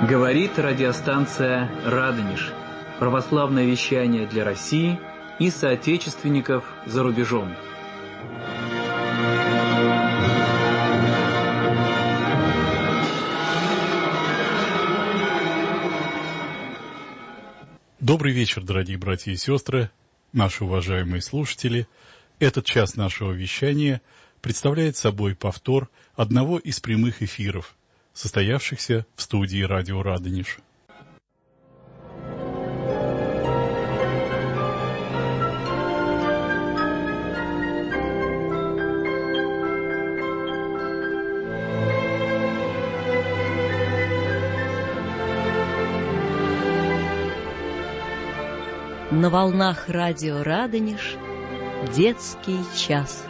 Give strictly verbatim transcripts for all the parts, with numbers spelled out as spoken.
Говорит радиостанция «Радонеж». Православное вещание для России и соотечественников за рубежом. Добрый вечер, дорогие братья и сестры, наши уважаемые слушатели. Этот час нашего вещания представляет собой повтор одного из прямых эфиров, состоявшихся в студии радио «Радонеж». На волнах радио «Радонеж» детский час.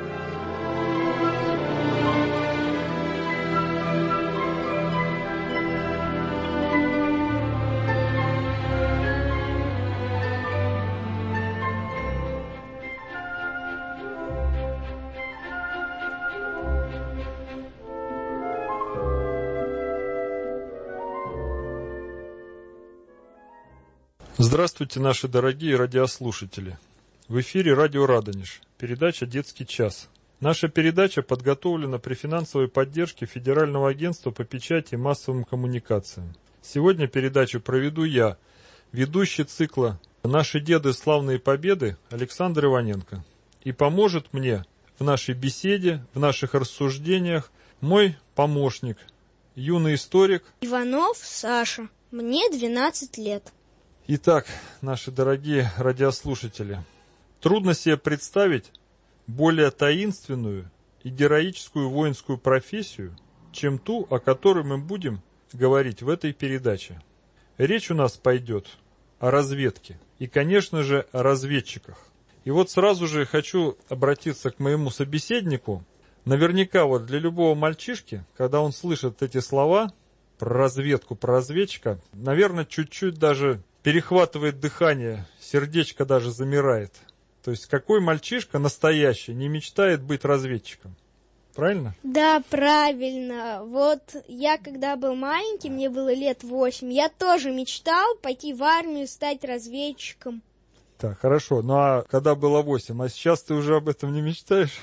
Здравствуйте, наши дорогие радиослушатели. В эфире радио «Радонеж», передача «Детский час». Наша передача подготовлена при финансовой поддержке Федерального агентства по печати и массовым коммуникациям. Сегодня передачу проведу я, ведущий цикла «Наши деды. Славные победы» Александр Иваненко. И поможет мне в нашей беседе, в наших рассуждениях мой помощник, юный историк Иванов Саша. Мне двенадцать лет. Итак, наши дорогие радиослушатели, трудно себе представить более таинственную и героическую воинскую профессию, чем ту, о которой мы будем говорить в этой передаче. Речь у нас пойдет о разведке и, конечно же, о разведчиках. И вот сразу же хочу обратиться к моему собеседнику. Наверняка вот для любого мальчишки, когда он слышит эти слова про разведку, про разведчика, наверное, чуть-чуть даже перехватывает дыхание, сердечко даже замирает. То есть какой мальчишка настоящий не мечтает быть разведчиком? Правильно? Да, правильно. Вот я, когда был маленький, мне было лет восемь, я тоже мечтал пойти в армию, стать разведчиком. Так, хорошо. Ну а когда было восемь, а сейчас ты уже об этом не мечтаешь?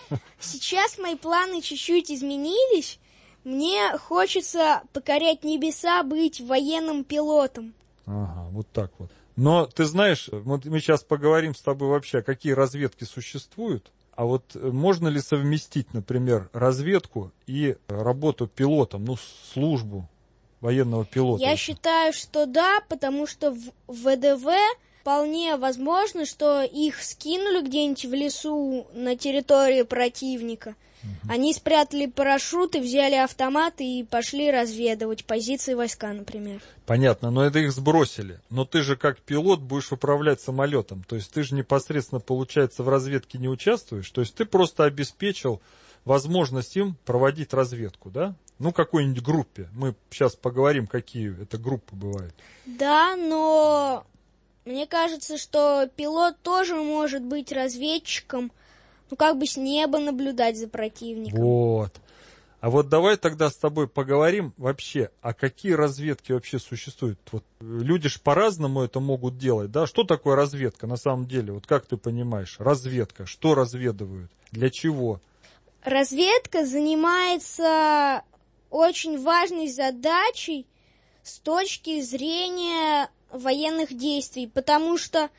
Сейчас мои планы чуть-чуть изменились. Мне хочется покорять небеса, быть военным пилотом. Ага, вот так вот. Но ты знаешь, вот мы сейчас поговорим с тобой вообще, какие разведки существуют. А вот можно ли совместить, например, разведку и работу пилотом, ну, службу военного пилота? Я считаю, что да, потому что в ВДВ вполне возможно, что их скинули где-нибудь в лесу на территории противника. Угу. Они спрятали парашюты, взяли автоматы и пошли разведывать позиции войска, например. Понятно, но это их сбросили. Но ты же как пилот будешь управлять самолетом. То есть ты же непосредственно, получается, в разведке не участвуешь. То есть ты просто обеспечил возможность им проводить разведку, да? Ну, какой-нибудь группе. Мы сейчас поговорим, какие это группы бывают. Да, но мне кажется, что пилот тоже может быть разведчиком. Ну, как бы с неба наблюдать за противником. Вот. А вот давай тогда с тобой поговорим вообще, а какие разведки вообще существуют. Вот люди ж по-разному это могут делать, да? Что такое разведка на самом деле? Вот как ты понимаешь? Разведка. Что разведывают? Для чего? Разведка занимается очень важной задачей с точки зрения военных действий, потому что,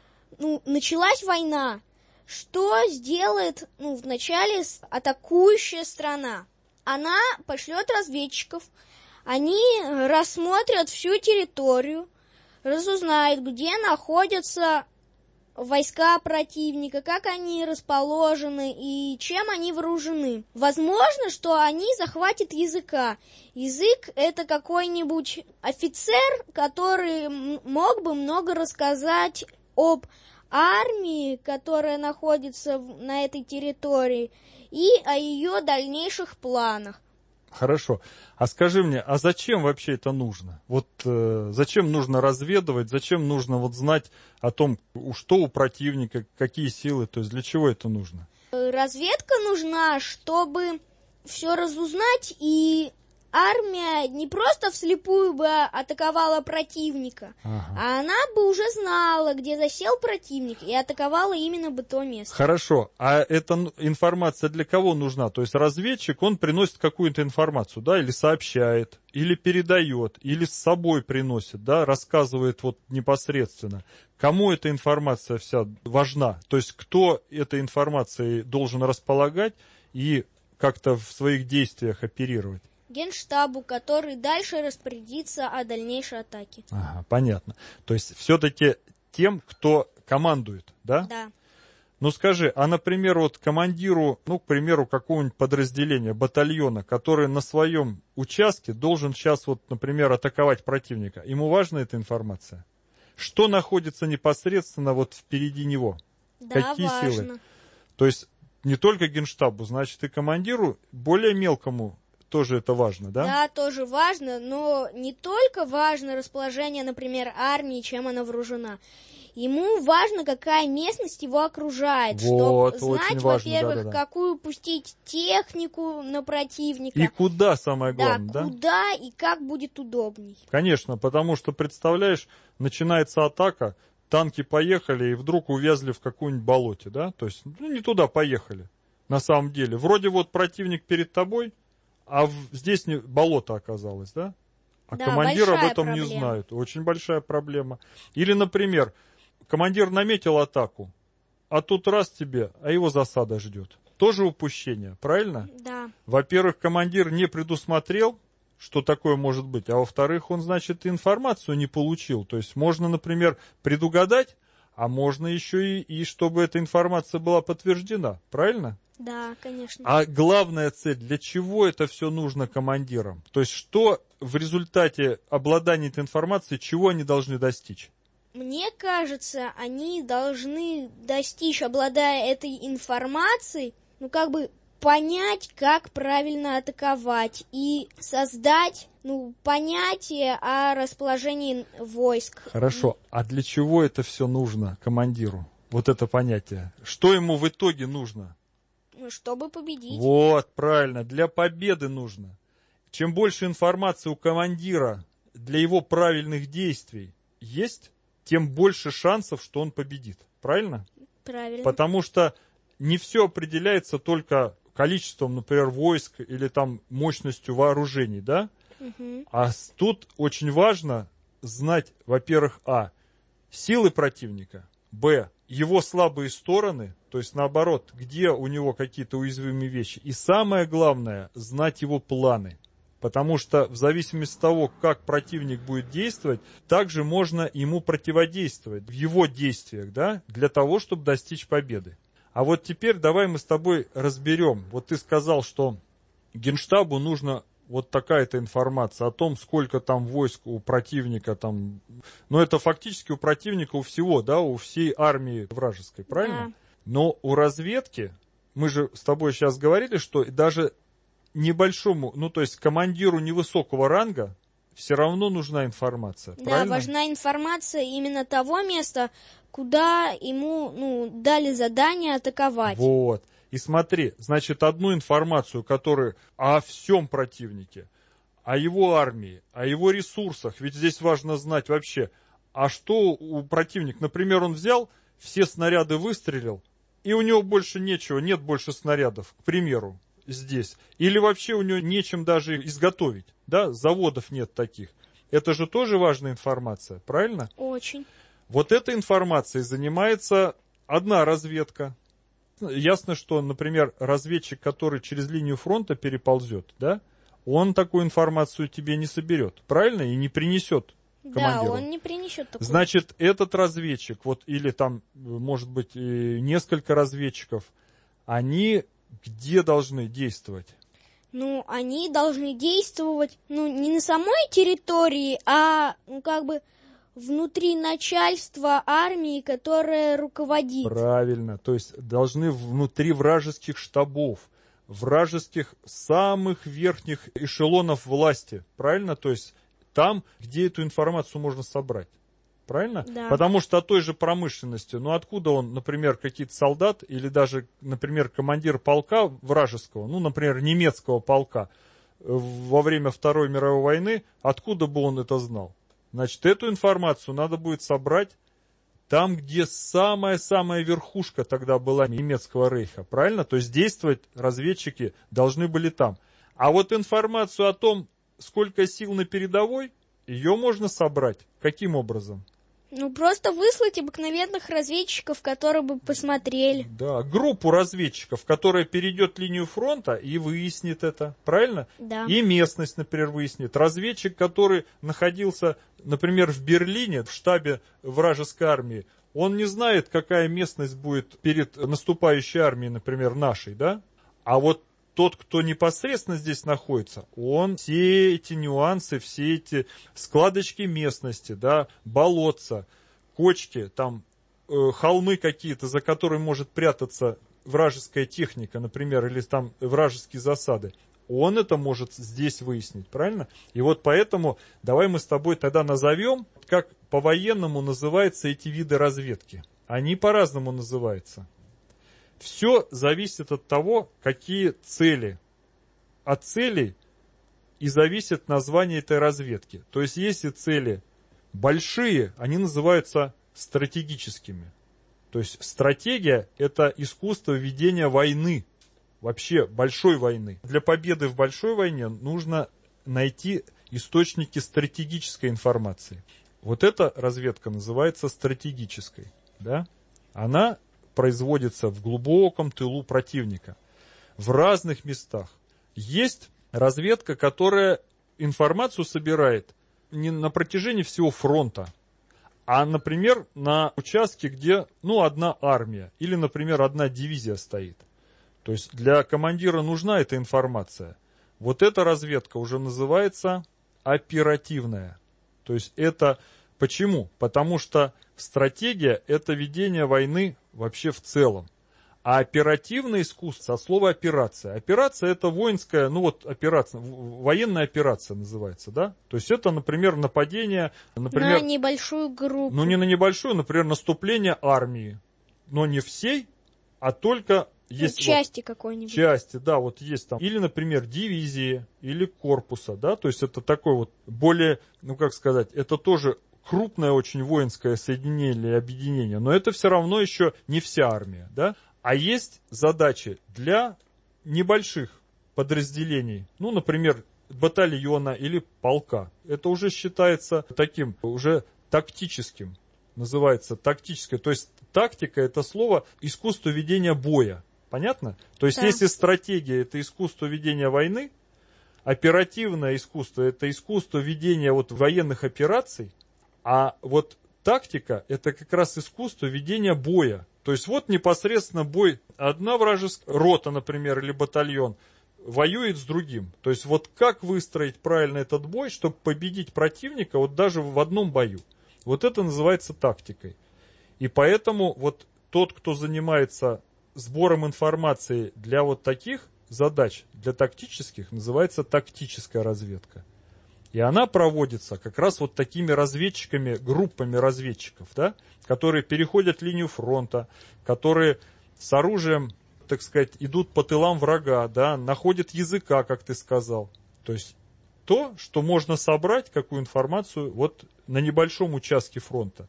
ну, началась война. Что сделает, ну, вначале атакующая страна? Она пошлет разведчиков, они рассмотрят всю территорию, разузнают, где находятся войска противника, как они расположены и чем они вооружены. Возможно, что они захватят языка. Язык — это какой-нибудь офицер, который мог бы много рассказать об армии, которая находится на этой территории, и о ее дальнейших планах. Хорошо. А скажи мне, а зачем вообще это нужно? Вот э, зачем нужно разведывать, зачем нужно вот знать о том, что у противника, какие силы, то есть для чего это нужно? Разведка нужна, чтобы все разузнать и армия не просто вслепую бы атаковала противника, ага. а она бы уже знала, где засел противник, и атаковала именно бы то место. Хорошо, а эта информация для кого нужна? То есть разведчик, он приносит какую-то информацию, да, или сообщает, или передает, или с собой приносит, да, рассказывает вот непосредственно. Кому эта информация вся важна? То есть кто этой информацией должен располагать и как-то в своих действиях оперировать? Генштабу, который дальше распорядится о дальнейшей атаке. Ага, понятно. То есть все-таки тем, кто командует, да? Да. Ну скажи, а, например, вот командиру, ну, к примеру, какого-нибудь подразделения, батальона, который на своем участке должен сейчас, вот, например, атаковать противника, ему важна эта информация? Что находится непосредственно вот впереди него? Да, какие важно. Силы? То есть не только Генштабу, значит, и командиру, более мелкому тоже это важно, да? Да, тоже важно, но не только важно расположение, например, армии, чем она вооружена. Ему важно, какая местность его окружает, вот, чтобы знать, во-первых, да, да, да. какую пустить технику на противника. И куда, самое главное, да? Да, куда и как будет удобней. Конечно, потому что, представляешь, начинается атака, танки поехали и вдруг увязли в каком-нибудь болоте, да? То есть, ну, не туда поехали, на самом деле. Вроде вот противник перед тобой, а в, здесь не, болото оказалось, да? А да, командир об этом проблема. не знает. Очень большая проблема. Или, например, командир наметил атаку, а тут раз тебе, а его засада ждет. Тоже упущение, правильно? Да. Во-первых, командир не предусмотрел, что такое может быть, а во-вторых, он, значит, информацию не получил. То есть можно, например, предугадать, а можно еще и, и чтобы эта информация была подтверждена, правильно? Да, конечно. А главная цель, для чего это все нужно командирам? То есть что в результате обладания этой информацией, чего они должны достичь? Мне кажется, они должны достичь, обладая этой информацией, ну как бы понять, как правильно атаковать и создать, ну, понятие о расположении войск. Хорошо. А для чего это все нужно командиру? Вот это понятие. Что ему в итоге нужно? Чтобы победить. Вот, правильно, для победы нужно. Чем больше информации у командира для его правильных действий есть, тем больше шансов, что он победит. Правильно? Правильно. Потому что не все определяется только количеством, например, войск или там мощностью вооружений, да? Угу. А тут очень важно знать, во-первых, а, силы противника, б, его слабые стороны, то есть наоборот, где у него какие-то уязвимые вещи. И самое главное, знать его планы. Потому что в зависимости от того, как противник будет действовать, также можно ему противодействовать в его действиях, да, для того, чтобы достичь победы. А вот теперь давай мы с тобой разберем. Вот ты сказал, что Генштабу нужно вот такая-то информация о том, сколько там войск у противника там. Но это фактически у противника у всего, да, у всей армии вражеской, правильно? Да. Но у разведки, мы же с тобой сейчас говорили, что даже небольшому, ну то есть командиру невысокого ранга все равно нужна информация, да, правильно? важна информация именно того места, куда ему, ну, дали задание атаковать. Вот. И смотри, значит, одну информацию, которую о всем противнике, о его армии, о его ресурсах, ведь здесь важно знать вообще, а что у противника, например, он взял, все снаряды выстрелил, и у него больше нечего, нет больше снарядов, к примеру, здесь. Или вообще у него нечем даже изготовить, да, заводов нет таких. Это же тоже важная информация, правильно? Очень. Вот этой информацией занимается одна разведка. Ясно, что, например, разведчик, который через линию фронта переползет, да, он такую информацию тебе не соберет, правильно? И не принесет командиру. Да, он не принесет такую. Значит, этот разведчик, вот или там, может быть, несколько разведчиков, они где должны действовать? Ну, они должны действовать, ну, не на самой территории, а, ну, как бы внутри начальства армии, которое руководит. Правильно, то есть должны внутри вражеских штабов, вражеских самых верхних эшелонов власти, правильно? То есть там, где эту информацию можно собрать, правильно? Да. Потому что о той же промышленности, ну откуда он, например, какие-то солдат или даже, например, командир полка вражеского, ну, например, немецкого полка, во время Второй мировой войны, откуда бы он это знал? Значит, эту информацию надо будет собрать там, где самая-самая верхушка тогда была немецкого рейха, правильно? То есть действовать разведчики должны были там. А вот информацию о том, сколько сил на передовой, ее можно собрать. Каким образом? Ну, просто выслать обыкновенных разведчиков, которые бы посмотрели. Да, группу разведчиков, которая перейдет линию фронта и выяснит это, правильно? Да. И местность, например, выяснит. Разведчик, который находился, например, в Берлине, в штабе вражеской армии, он не знает, какая местность будет перед наступающей армией, например, нашей, да? А вот тот, кто непосредственно здесь находится, он все эти нюансы, все эти складочки местности, да, болотца, кочки, там э, холмы какие-то, за которыми может прятаться вражеская техника, например, или там вражеские засады, он это может здесь выяснить, правильно? И вот поэтому давай мы с тобой тогда назовем, как по-военному называются эти виды разведки. Они по-разному называются. Все зависит от того, какие цели. От целей и зависит название этой разведки. То есть, если цели большие, они называются стратегическими. То есть, стратегия – это искусство ведения войны, вообще большой войны. Для победы в большой войне нужно найти источники стратегической информации. Вот эта разведка называется стратегической. Да? Она производится в глубоком тылу противника, в разных местах. Есть разведка, которая информацию собирает не на протяжении всего фронта, а, например, на участке, где, ну, одна армия или, например, одна дивизия стоит. То есть для командира нужна эта информация. Вот эта разведка уже называется оперативная. То есть это почему? Потому что стратегия – это ведение войны вообще в целом. А оперативное искусство, от слова операция. Операция – это воинская, ну вот операция, военная операция называется, да? То есть это, например, нападение, например... На небольшую группу. Ну не на небольшую, например, наступление армии. Но не всей, а только... Есть ну, части вот, какой-нибудь. Части, да, вот есть там. Или, например, дивизии, или корпуса, да? То есть это такой вот более, ну как сказать, это тоже... крупное очень воинское соединение или объединение, но это все равно еще не вся армия, да? А есть задачи для небольших подразделений, ну, например, батальона или полка. Это уже считается таким, уже тактическим, называется тактическое. То есть тактика – это слово искусство ведения боя, понятно? То есть да. Если стратегия – это искусство ведения войны, оперативное искусство – это искусство ведения вот военных операций, а вот тактика – это как раз искусство ведения боя. То есть вот непосредственно бой. Одна вражеская рота, например, или батальон воюет с другим. То есть вот как выстроить правильно этот бой, чтобы победить противника вот даже в одном бою. Вот это называется тактикой. И поэтому вот тот, кто занимается сбором информации для вот таких задач, для тактических, называется тактическая разведка. И она проводится как раз вот такими разведчиками, группами разведчиков, да, которые переходят линию фронта, которые с оружием, так сказать, идут по тылам врага, да, находят языка, как ты сказал. То есть то, что можно собрать, какую информацию вот на небольшом участке фронта.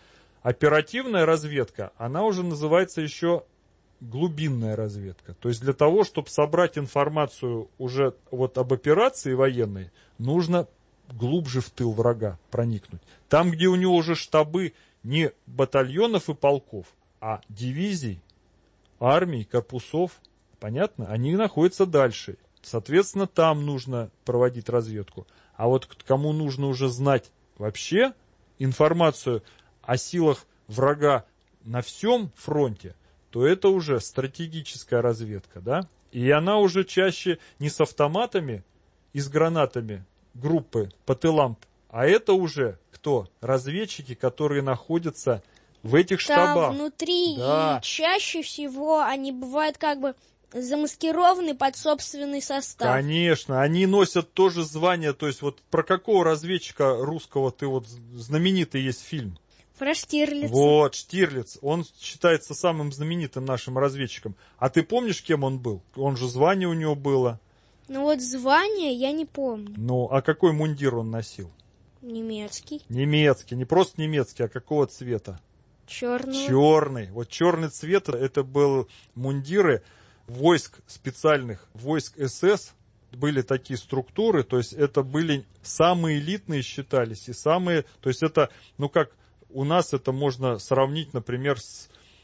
Оперативная разведка, она уже называется еще глубинная разведка. То есть для того, чтобы собрать информацию уже вот об операции военной, нужно глубже в тыл врага проникнуть. Там, где у него уже штабы не батальонов и полков, а дивизий, армий, корпусов, понятно, они находятся дальше. Соответственно, там нужно проводить разведку. А вот кому нужно уже знать вообще информацию о силах врага на всем фронте, то это уже стратегическая разведка, да? И она уже чаще не с автоматами и с гранатами группы по тылам, а это уже кто? Разведчики, которые находятся в этих там штабах. Внутри, да. И чаще всего они бывают как бы замаскированы под собственный состав. Конечно, они носят тоже звание, то есть вот про какого разведчика русского ты вот знаменитый есть фильм? Про Штирлица. Вот, Штирлиц, он считается самым знаменитым нашим разведчиком. А ты помнишь, кем он был? Он же звание у него было. Ну вот звание я не помню. Ну, а какой мундир он носил? Немецкий. Немецкий, не просто немецкий, а какого цвета? Черный. Черный. Вот черный цвет, это был мундиры войск специальных, войск эс эс, были такие структуры, то есть это были самые элитные считались, и самые, то есть это, ну как у нас это можно сравнить, например, с,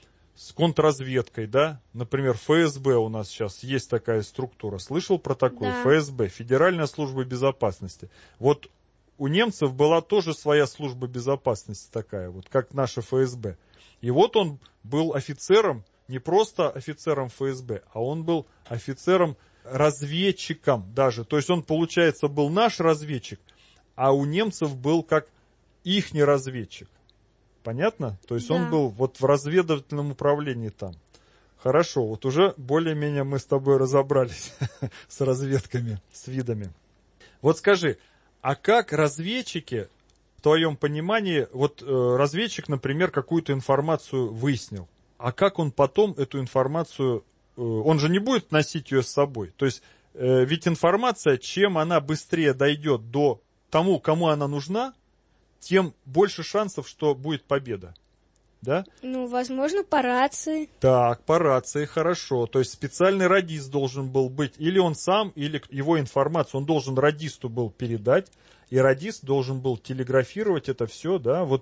с контрразведкой, да, например, эф эс бэ у нас сейчас есть такая структура, слышал про такую? Да. эф эс бэ, Федеральная служба безопасности. Вот у немцев была тоже своя служба безопасности такая, вот как наша эф эс бэ. И вот он был офицером, не просто офицером эф эс бэ, а он был офицером разведчиком даже. То есть он, получается, был наш разведчик, а у немцев был как ихний разведчик. Понятно? То есть да. он был вот в разведывательном управлении там. Хорошо, вот уже более-менее мы с тобой разобрались с разведками, с видами. Вот скажи, а как разведчики, в твоем понимании, вот э, разведчик, например, какую-то информацию выяснил, а как он потом эту информацию, э, он же не будет носить ее с собой. То есть, э, ведь информация, чем она быстрее дойдет до тому, кому она нужна, тем больше шансов, что будет победа. Да? Ну, возможно, по рации. Так, по рации, хорошо. То есть специальный радист должен был быть. Или он сам, или его информацию он должен радисту был передать. И радист должен был телеграфировать это все, да, вот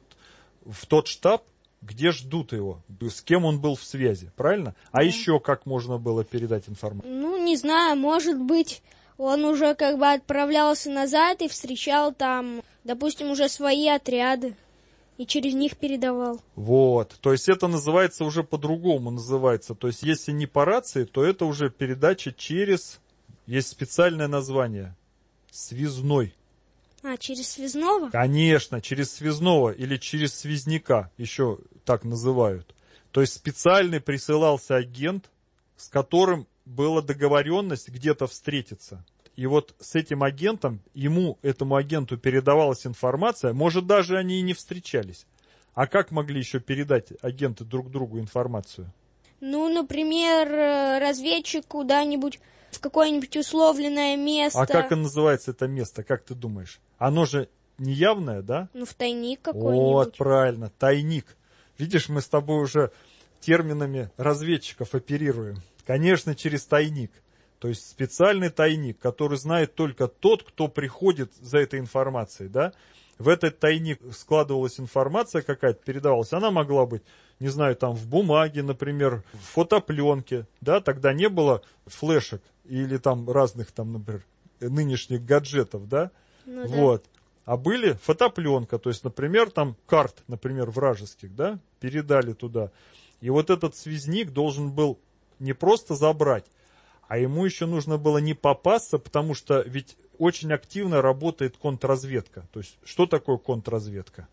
в тот штаб, где ждут его, с кем он был в связи, правильно? А Да. еще как можно было передать информацию? Ну, не знаю, может быть, он уже как бы отправлялся назад и встречал там, допустим, уже свои отряды. И через них передавал. Вот, то есть это называется уже по-другому называется. То есть если не по рации, то это уже передача через, есть специальное название, связной. А, через связного? Конечно, через связного или через связняка, еще так называют. То есть специальный присылался агент, с которым была договоренность где-то встретиться. И вот с этим агентом, ему, этому агенту передавалась информация, может, даже они и не встречались. А как могли еще передать агенты друг другу информацию? Ну, например, разведчик куда-нибудь в какое-нибудь условленное место. А как называется это место, как ты думаешь? Оно же неявное, да? Ну, в тайник какой-нибудь. Вот, правильно, тайник. Видишь, мы с тобой уже терминами разведчиков оперируем. Конечно, через тайник. То есть специальный тайник, который знает только тот, кто приходит за этой информацией, да? В этот тайник складывалась информация какая-то, передавалась. Она могла быть, не знаю, там в бумаге, например, в фотопленке, да? Тогда не было флешек или там разных, там, например, нынешних гаджетов, да? Ну, вот. Да. А были фотопленка, то есть, например, там карт, например, вражеских, да? Передали туда. И вот этот связник должен был не просто забрать, а ему еще нужно было не попасться, потому что ведь очень активно работает контрразведка. То есть, что такое контрразведка?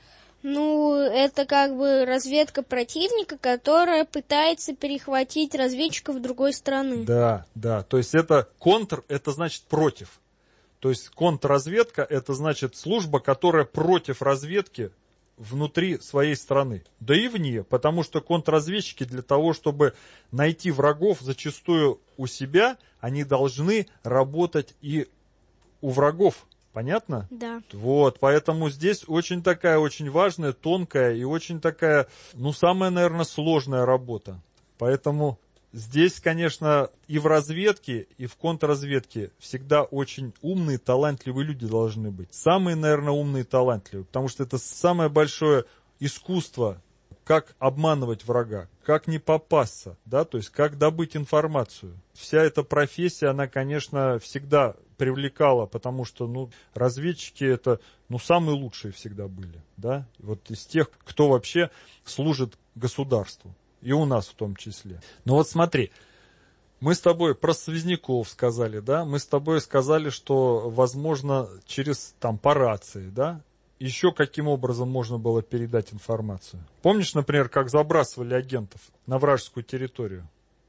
Ну, это как бы разведка противника, которая пытается перехватить разведчиков другой страны. Да, да. То есть, это контр, это значит против. То есть, контрразведка, это значит служба, которая против разведки внутри своей страны, да и вне, потому что контрразведчики для того, чтобы найти врагов зачастую у себя, они должны работать и у врагов, понятно? Да. Вот, поэтому здесь очень такая, очень важная, тонкая и очень такая, ну, самая, наверное, сложная работа. Поэтому здесь, конечно, и в разведке, и в контрразведке всегда очень умные, талантливые люди должны быть. Самые, наверное, умные и талантливые, потому что это самое большое искусство, как обманывать врага, как не попасться, да, то есть как добыть информацию. Вся эта профессия, она, конечно, всегда привлекала, потому что, ну, разведчики это, ну, самые лучшие всегда были, да, вот из тех, кто вообще служит государству. И у нас в том числе. Но вот смотри, мы с тобой про связняков сказали, да? Мы с тобой сказали, что, возможно, через, там, по рации, да? Еще каким образом можно было передать информацию? Помнишь, например, как забрасывали агентов на вражескую территорию?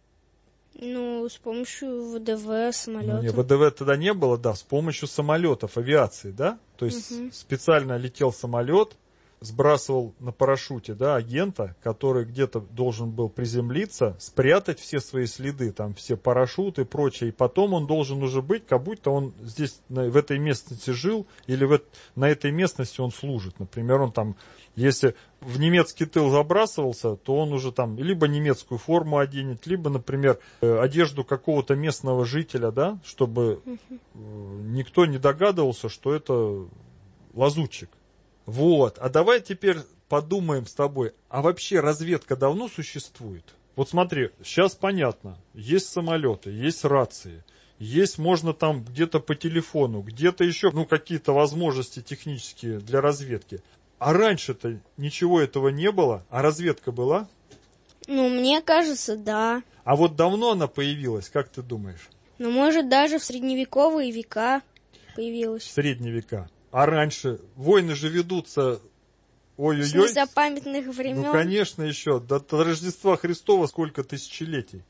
Ну, с помощью вэ дэ вэ, самолета. Ну, не, вэ дэ вэ тогда не было, да, с помощью самолетов, авиации, да? То есть угу. специально летел самолет, сбрасывал на парашюте, да, агента, который где-то должен был приземлиться, спрятать все свои следы, там все парашюты и прочее, и потом он должен уже быть, как будто он здесь, в этой местности жил, или в, на этой местности он служит. Например, он там, если в немецкий тыл забрасывался, то он уже там либо немецкую форму оденет, либо, например, одежду какого-то местного жителя, да, чтобы никто не догадывался, что это лазутчик. Вот, а давай теперь подумаем с тобой, а вообще разведка давно существует? Вот смотри, сейчас понятно, есть самолеты, есть рации, есть можно там где-то по телефону, где-то еще, ну, какие-то возможности технические для разведки. А раньше-то ничего этого не было, а разведка была? Ну, мне кажется, да. А вот давно она появилась, как ты думаешь? Ну, может, даже в средневековые века появилась. В средние века. А раньше войны же ведутся, ой-ой-ой. С незапамятных времен. Ну, конечно, еще. До, до Рождества Христова сколько тысячелетий.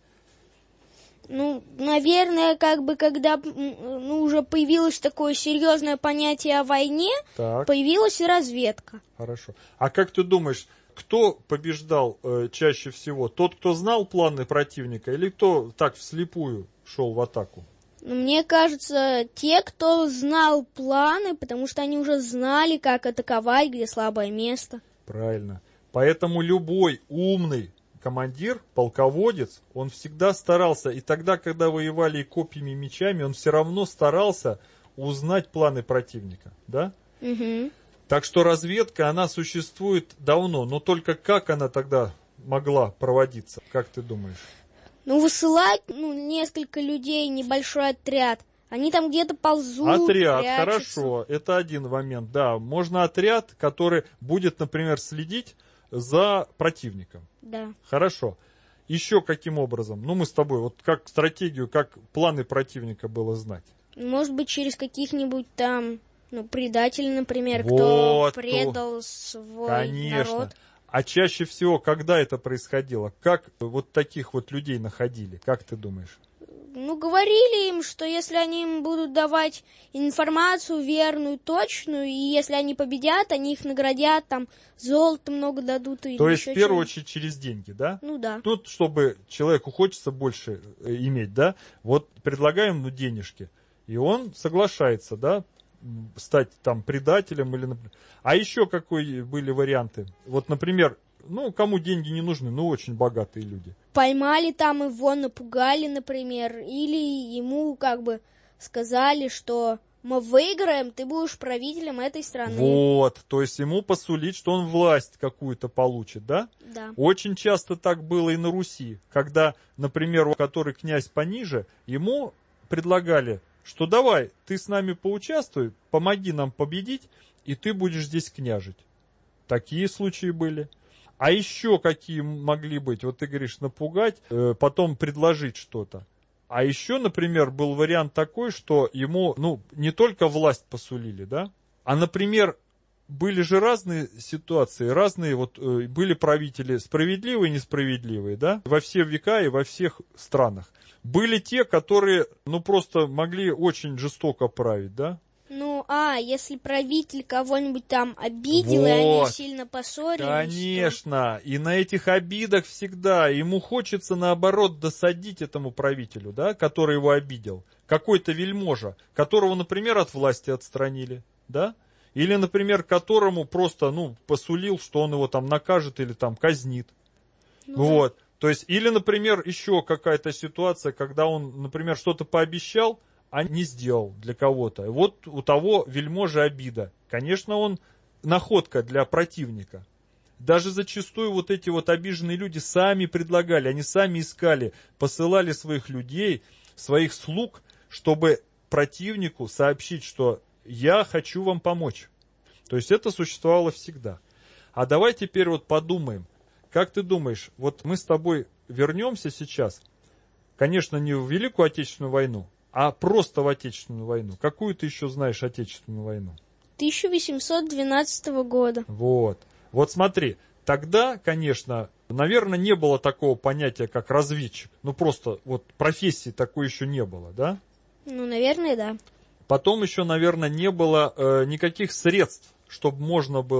Ну, наверное, как бы, когда ну, уже появилось такое серьезное понятие о войне, так. Появилась и разведка. Хорошо. А как ты думаешь, кто побеждал э, чаще всего? Тот, кто знал планы противника, или кто так вслепую шел в атаку? Мне кажется, те, кто знал планы, потому что они уже знали, как атаковать, где слабое место. Правильно. Поэтому любой умный командир, полководец, он всегда старался, и тогда, когда воевали и копьями, и мечами, он все равно старался узнать планы противника, да? Угу. Так что разведка, она существует давно, но только как она тогда могла проводиться, как ты думаешь? Ну, высылать, ну, несколько людей, небольшой отряд. Они там где-то ползут, Отряд, прячутся. Хорошо, это один момент, да. Можно отряд, который будет, например, следить за противником. Да. Хорошо. Еще каким образом? Ну, мы с тобой, вот как стратегию, как планы противника было знать? Может быть, через каких-нибудь там, ну, предателей, например, вот, кто предал то... свой Конечно. народ. А чаще всего, когда это происходило? Как вот таких вот людей находили? Как ты думаешь? Ну, говорили им, что если они им будут давать информацию верную, точную, и если они победят, они их наградят, там, золото много дадут. Или То есть, в первую что-нибудь. очередь, через деньги, да? Ну, да. Тут, чтобы человеку хочется больше иметь, да, вот предлагаем, ну, денежки, и он соглашается, да, стать там предателем или... А еще какие были варианты? Вот, например, ну, кому деньги не нужны, ну, очень богатые люди. Поймали там его, напугали, например, или ему как бы сказали, что мы выиграем, ты будешь правителем этой страны. Вот, то есть ему посулить, что он власть какую-то получит, да? Да. Очень часто так было и на Руси, когда, например, у который князь пониже, ему предлагали, что давай, ты с нами поучаствуй, помоги нам победить, и ты будешь здесь княжить. Такие случаи были. А еще какие могли быть? Вот ты говоришь, напугать, э, потом предложить что-то. А еще, например, был вариант такой, что ему, ну, не только власть посулили, да, а, например, были же разные ситуации, разные вот э, были правители справедливые и несправедливые, да, во все века и во всех странах. Были те, которые, ну, просто могли очень жестоко править, да. Ну, а, если правитель кого-нибудь там обидел, вот. И они сильно поссорились. Конечно, то... и на этих обидах всегда ему хочется, наоборот, досадить этому правителю, да, который его обидел. Какой-то вельможа, которого, например, от власти отстранили, да, или, например, которому просто, ну, посулил, что он его там накажет или там казнит. Ну, вот, да. То есть, или, например, еще какая-то ситуация, когда он, например, что-то пообещал, а не сделал для кого-то. Вот у того вельможи обида. Конечно, он находка для противника. Даже зачастую вот эти вот обиженные люди сами предлагали, они сами искали, посылали своих людей, своих слуг, чтобы противнику сообщить, что я хочу вам помочь. То есть это существовало всегда. А давай теперь вот подумаем, как ты думаешь, вот мы с тобой вернемся сейчас, конечно, не в Великую Отечественную войну, а просто в Отечественную войну. Какую ты еще знаешь Отечественную войну? тысяча восемьсот двенадцатого года. Вот. Вот смотри, тогда, конечно, наверное, не было такого понятия, как разведчик. Ну, просто вот профессии такой еще не было, да? Ну, наверное, да. Потом еще, наверное, не было э, никаких средств, чтобы можно было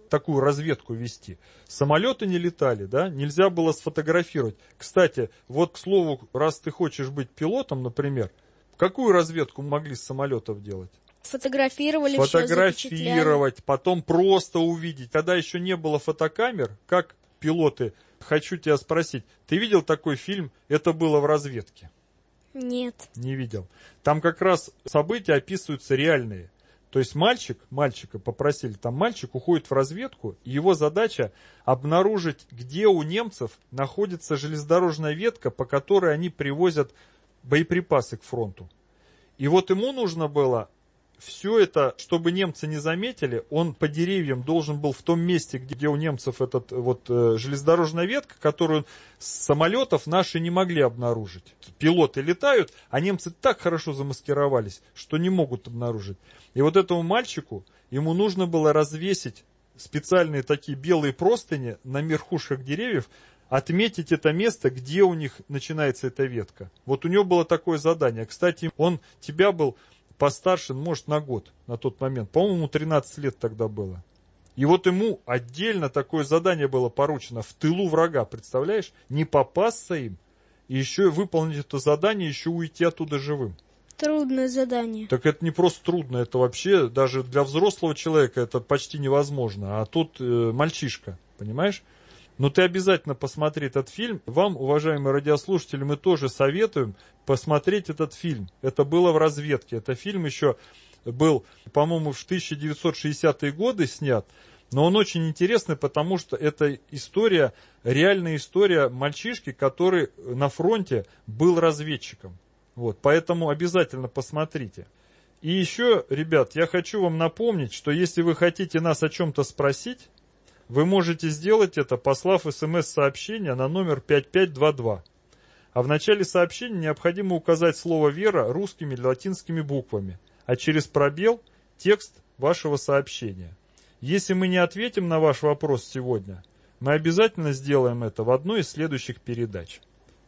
такую разведку вести. Самолеты не летали, да, нельзя было сфотографировать. Кстати, вот, к слову, раз ты хочешь быть пилотом, например, какую разведку могли с самолетов делать? Фотографировали, Фотографировать, все потом просто увидеть. Когда еще не было фотокамер, как пилоты, хочу тебя спросить, ты видел такой фильм «Это было в разведке»? Нет. Не видел. Там как раз события описываются реальные. То есть мальчик, мальчика попросили, там мальчик уходит в разведку, и его задача обнаружить, где у немцев находится железнодорожная ветка, по которой они привозят боеприпасы к фронту. И вот ему нужно было все это, чтобы немцы не заметили, он по деревьям должен был в том месте, где у немцев этот вот э, железнодорожная ветка, которую с самолетов наши не могли обнаружить. Пилоты летают, а немцы так хорошо замаскировались, что не могут обнаружить. И вот этому мальчику, ему нужно было развесить специальные такие белые простыни на верхушках деревьев, отметить это место, где у них начинается эта ветка. Вот у него было такое задание. Кстати, он тебя был постарше, может, на год на тот момент. По-моему, тринадцать лет тогда было. И вот ему отдельно такое задание было поручено в тылу врага, представляешь? Не попасться им, и еще выполнить это задание, еще уйти оттуда живым. Трудное задание. Так это не просто трудно, это вообще даже для взрослого человека это почти невозможно. А тут э, мальчишка, понимаешь? Но ты обязательно посмотри этот фильм. Вам, уважаемые радиослушатели, мы тоже советуем посмотреть этот фильм. Это было в разведке. Это фильм еще был, по-моему, в тысяча девятьсот шестидесятые годы снят. Но он очень интересный, потому что это история, реальная история мальчишки, который на фронте был разведчиком. Вот, поэтому обязательно посмотрите. И еще, ребят, я хочу вам напомнить, что если вы хотите нас о чем-то спросить, вы можете сделать это, послав смс-сообщение на номер пять пять два два. А в начале сообщения необходимо указать слово «вера» русскими или латинскими буквами, а через пробел текст вашего сообщения. Если мы не ответим на ваш вопрос сегодня, мы обязательно сделаем это в одной из следующих передач.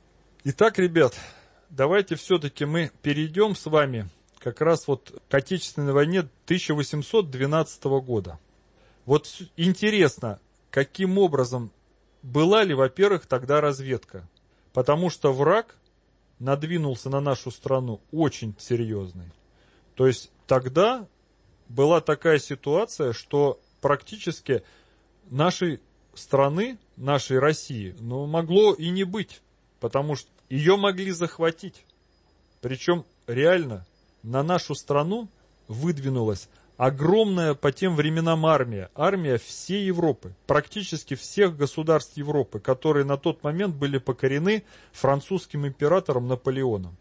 Итак, ребят, давайте все-таки мы перейдем с вами как раз вот к Отечественной войне тысяча восемьсот двенадцатого года. Вот интересно, каким образом была ли, во-первых, тогда разведка? Потому что враг надвинулся на нашу страну очень серьезный. То есть тогда была такая ситуация, что практически нашей страны, нашей России, ну, могло и не быть, потому что ее могли захватить. Причем реально на нашу страну выдвинулась огромная по тем временам армия, армия всей Европы, практически всех государств Европы, которые на тот момент были покорены французским императором Наполеоном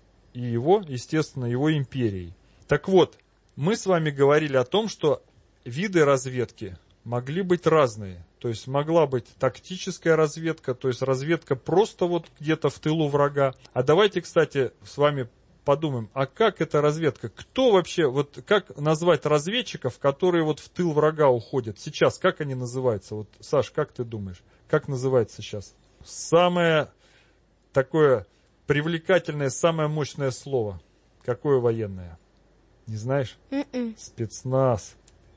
и его, естественно, его империей. Так вот, мы с вами говорили о том, что виды разведки могли быть разные. То есть могла быть тактическая разведка, то есть разведка просто вот где-то в тылу врага. А давайте, кстати, с вами подумаем, а как эта разведка? Кто вообще, вот как назвать разведчиков, которые вот в тыл врага уходят? Сейчас как они называются? Вот, Саш, как ты думаешь? Как называется сейчас? Самое такое привлекательное, самое мощное слово. Какое военное? Не знаешь? Mm-mm. Спецназ.